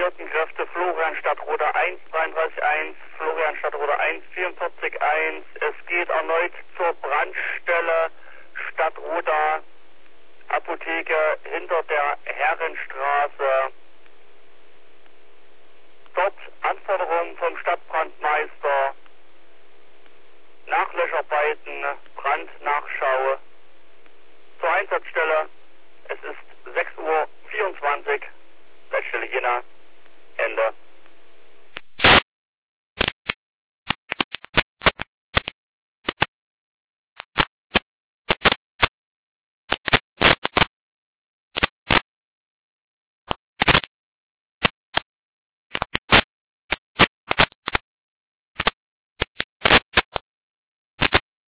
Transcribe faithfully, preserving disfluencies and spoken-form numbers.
mobilisierten Kräfte Florian Stadtroder eins, dreiunddreißig eins, Florian Stadtroder eins, vierundvierzig eins. Es geht erneut zur Brandstelle Stadtroder, Apotheke hinter der Herrenstraße. Dort Anforderungen vom Stadtbrandmeister, Nachlöscharbeiten, Brandnachschau. Zur Einsatzstelle, es ist sechs Uhr vierundzwanzig, Leitstelle Jena, Ende.